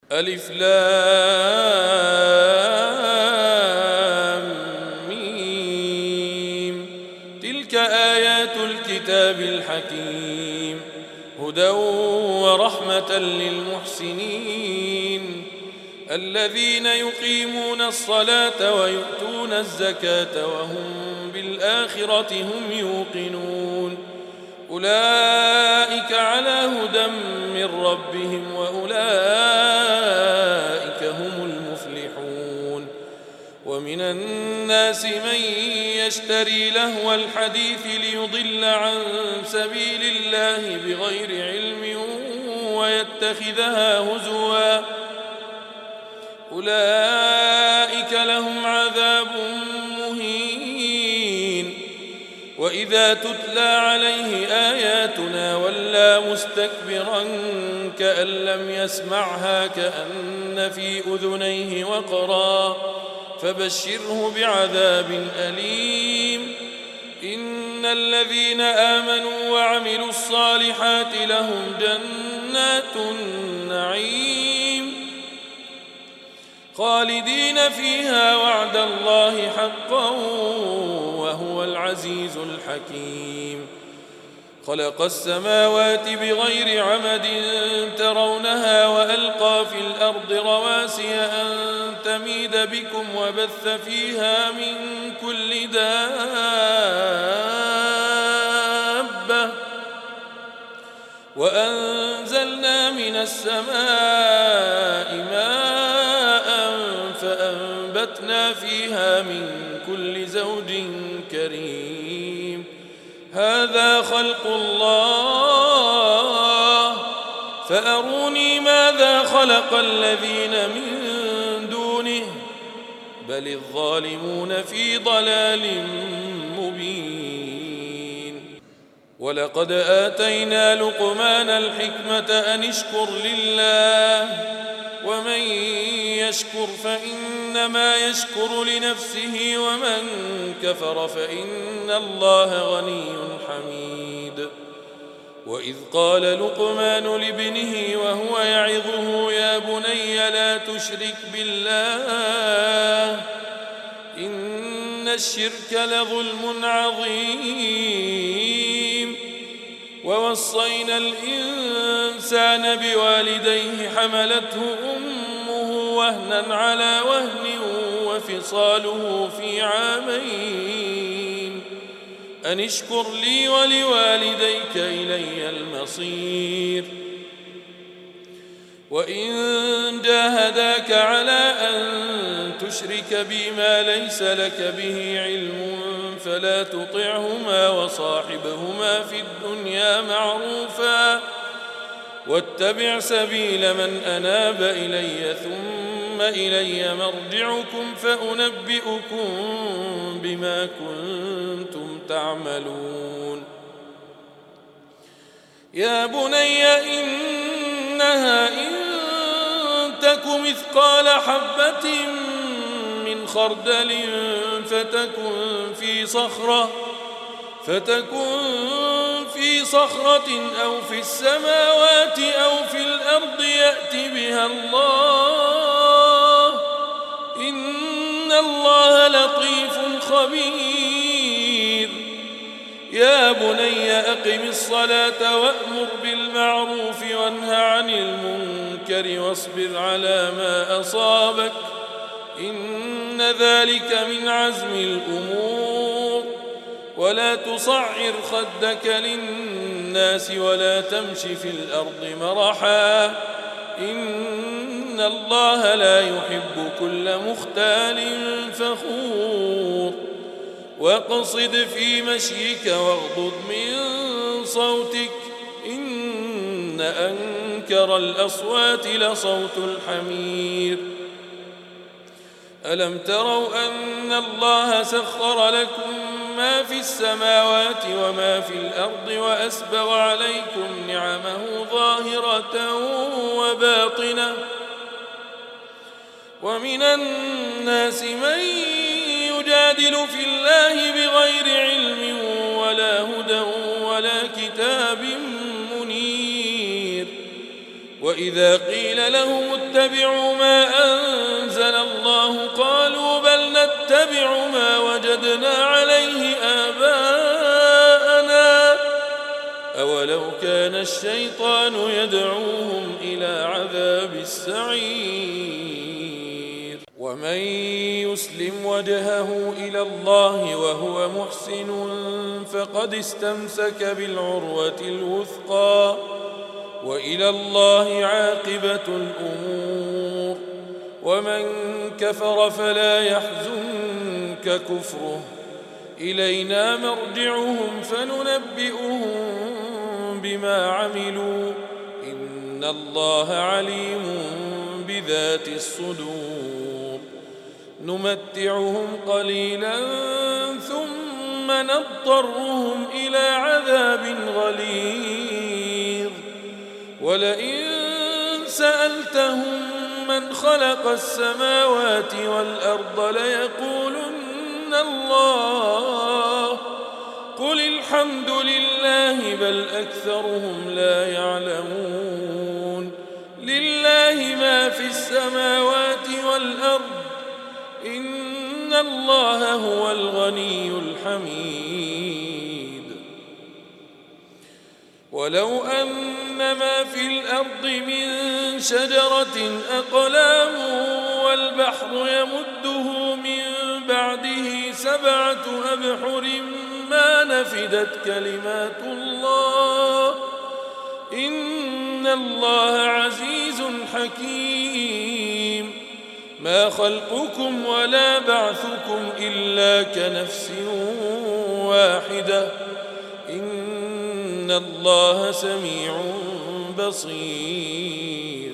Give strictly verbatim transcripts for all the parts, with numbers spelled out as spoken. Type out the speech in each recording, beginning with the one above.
ألف لام ميم. تلك آيات الكتاب الحكيم هدى ورحمة للمحسنين الذين يقيمون الصلاة ويؤتون الزكاة وهم بالآخرة هم يوقنون أولئك على هدى من ربهم وأولئك هم المفلحون. ومن الناس من يشتري لهو الحديث ليضل عن سبيل الله بغير علم ويتخذها هزوا أولئك لهم عذاب مهين. وإذا تتلى عليه آياتنا ولى مستكبرا كأن لم يسمعها كأن في أذنيه وقرا فبشره بعذاب أليم. إن الذين آمنوا وعملوا الصالحات لهم جنات النعيم خالدين فيها وعد الله حقا وهو العزيز الحكيم. خلق السماوات بغير عمد ترونها وألقى في الأرض رواسي أن تميد بكم وبث فيها من كل دابة وأنزلنا من السماء ماء فأنبتنا فيها من كل زوج كريم. هذا خلق الله فأروني ماذا خلق الذين من دونه بل الظالمون في ضلال مبين. ولقد آتينا لقمان الحكمة أن اشكر لله ومن يشكر فإنما يشكر لنفسه ومن كفر فإن الله غني حميد. وإذ قال لقمان لابنه وهو يعظه يا بني لا تشرك بالله إن الشرك لظلم عظيم. ووصينا الإنسان بوالديه حملته أمه وهنا على وهن وفصاله في عامين أن اشكر لي ولوالديك إلي المصير. وإن جاهداك على أن تشرك بي ما ليس لك به علم فلا تطعهما وصاحبهما في الدنيا معروفا واتبع سبيل من أناب إلي ثم إلي مرجعكم فأنبئكم بما كنتم تعملون. يا بني إنها إن تك مثقال حبة من خردل فتكن في صخرة فتكن في صخرة أو في السماوات أو في الأرض يأت بها الله إن الله لطيف خبير. يا بني أقم الصلاة وأمر بالمعروف وانه عن المنكر واصبر على ما أصابك إن ذلك من عزم الأمور. ولا تصعر خدك للناس ولا تمش في الأرض مرحا إن الله لا يحب كل مختال فخور. واقصد في مشيك واغضض من صوتك إن أنكر الأصوات لصوت الحمير. ألم تروا أن الله سخر لكم ما في السماوات وما في الأرض وأسبغ عليكم نعمه ظاهرة وباطنة ومن الناس من يجادل في الله بغير علم ولا هدى ولا كتاب منير. وإن وإذا قيل لهم اتبعوا ما أنزل الله قالوا بل نتبع ما وجدنا عليه آباءنا أولو كان الشيطان يدعوهم إلى عذاب السعير ومن يسلم وجهه إلى الله وهو محسن فقد استمسك بالعروة الوثقى وإلى الله عاقبة الأمور ومن كفر فلا يحزنك كفره إلينا مرجعهم فننبئهم بما عملوا إن الله عليم بذات الصدور نمتعهم قليلا ثم نضطرهم إلى عذاب غليظ ولئن سألتهم من خلق السماوات والأرض ليقولن الله قل الحمد لله بل أكثرهم لا يعلمون لله ما في السماوات والأرض إن الله هو الغني الحميد ولو أن ما في الأرض من شجرة أقلام والبحر يمده من بعده سبعة أبحر ما نفدت كلمات الله إن الله عزيز حكيم ما خلقكم ولا بعثكم إلا كنفس واحدة إن الله سميع بصير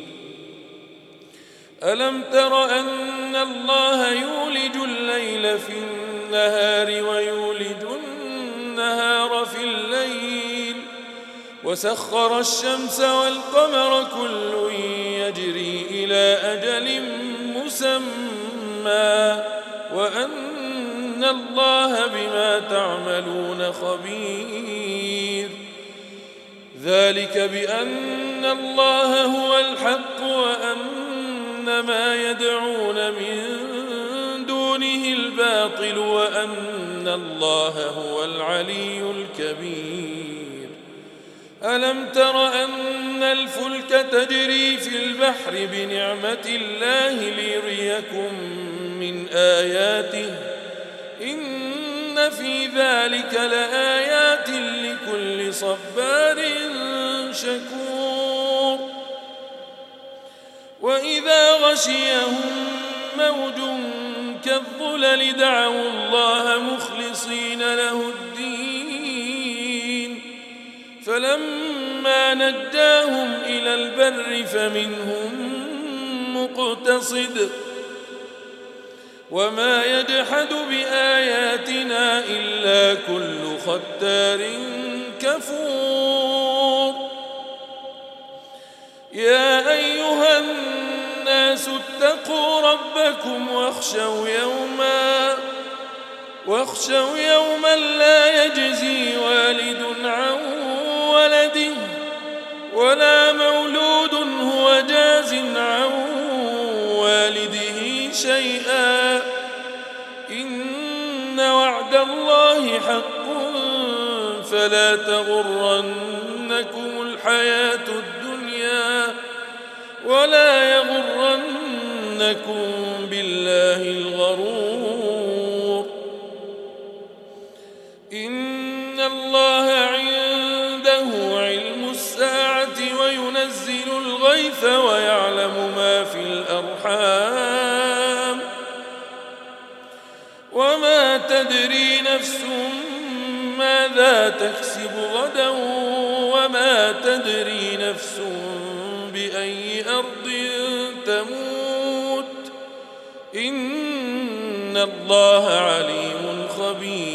ألم تر أن الله يولج الليل في النهار ويولج النهار في الليل وسخر الشمس والقمر كل يجري إلى أجل مسمى وأن الله بما تعملون خبير ذلك بأن الله هو الحق وأن ما يدعون من دونه الباطل وأن الله هو العلي الكبير ألم تر أن الفلك تجري في البحر بنعمة الله ليريكم من آياته إن في ذلك لآيات لكل صبار شكور وإذا غشيهم موج كالظلل دعوا الله مخلصين له الدين فلما نجاهم إلى البر فمنهم مقتصد وما يجحد بآياتنا إلا كل ختار كفور يا أيها الناس اتقوا ربكم واخشوا يوما واخشوا يوما لا يجزي والد عن ولده ولا مولود هو جاز عن والده شيئا إن وعد الله حق فلا تغرنكم الحياة الدنيا ولا يغرنكم بالله الغرور إن الله عنده علم الساعة وينزل الغيث ويعلم ما في الأرحام وما تدري نفس ماذا تكسب غدا وما تدري نفس بأي أرض تموت إن الله عليم خبير